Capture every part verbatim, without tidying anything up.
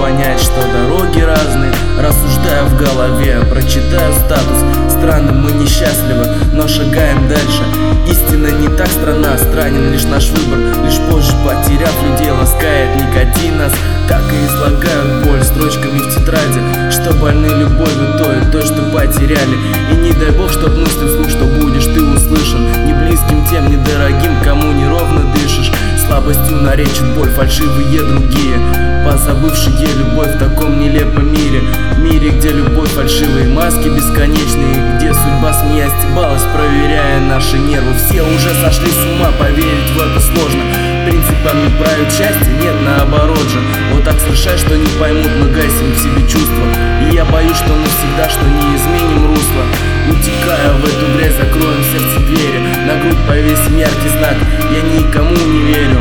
понять, что дороги разные. Рассуждая в голове, прочитаю статус. Странно, мы несчастливы, но шагаем дальше. Истина не так странна, странен лишь наш выбор. Лишь позже, потеряв людей, ласкает никотин нас. Так и излагают боль строчками в тетради, что больны любовью той, той, что потеряли. И не дай бог, чтоб мысли вслух, что будешь ты услышан. Не близким тем, не дорогим, кому неровно дышишь. Слабостью наречет боль фальшивые другие, позабывшие любовь в таком нелепом мире. В мире, где любовь фальшивые маски бесконечные, где судьба смеясь стебалась, проверяя наши нервы. Все уже сошли с ума, поверить в это сложно. Принципами правит счастье, нет, наоборот же. Вот так совершай, что не поймут, мы гасим в себе чувства. И я боюсь, что навсегда, что не изменим русло. Утекая в эту грязь, закроем сердце двери, на грудь повесим яркий знак: я никому не верю.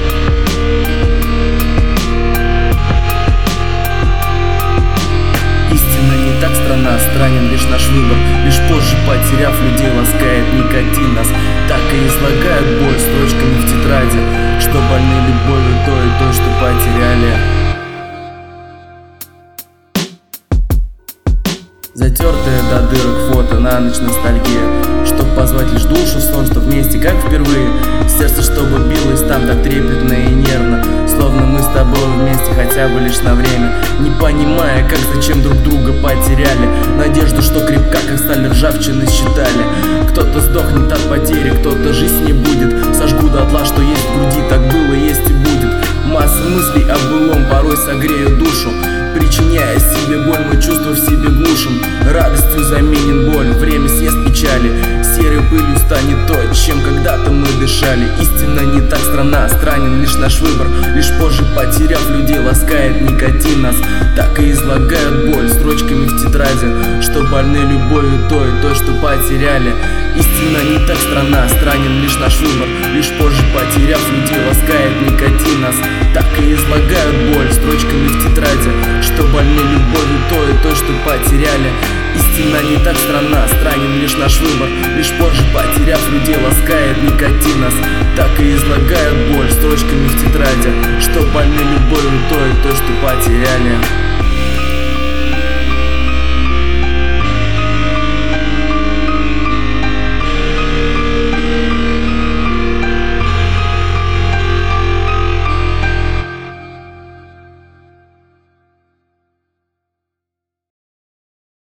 Истина не так странна, странен лишь наш выбор. Лишь позже, потеряв людей, ласкает никотин нас. Так и излагают боль строчками в тетради, что больны любовью той, той, что потеряли. Затертые до дырок фото, на ночь ностальгия, чтоб позвать лишь душу в сон, что вместе как впервые. Сердце, чтобы билось там так трепетно и нервно, словно мы с тобой вместе хотя бы лишь на время. Не понимая, как, зачем друг друга потеряли. Надежду, что крепка, как сталь ржавчины, считали. Кто-то сдохнет от потери, кто-то жизнь не будет. Сожгу дотла, что есть в груди, так было, есть и будет. Масса мыслей о былом порой согреют душу, причиняя себе боль, мы чувства в себе глушим. Радостью заменен боль, время съест печали. Серой пылью станет то, чем когда-то мы дышали. Истина не так странна, странен лишь наш выбор. Лишь позже, потеряв людей, ласкает никотин нас. Так и излагают боль строчками в тетради, что больны любовью той, той, что потеряли. Истина не так странна, странен лишь наш выбор. Лишь позже, потеряв людей, ласкает никотин нас. Так и излагают боль строчками в тетради, что больны любовью той, той, что потеряли. Истина не так странна, странен лишь наш выбор. Лишь позже, потеряв людей, ласкает никотин нас. Так и излагают боль строчками в тетради, что больны любовью той, той, что потеряли.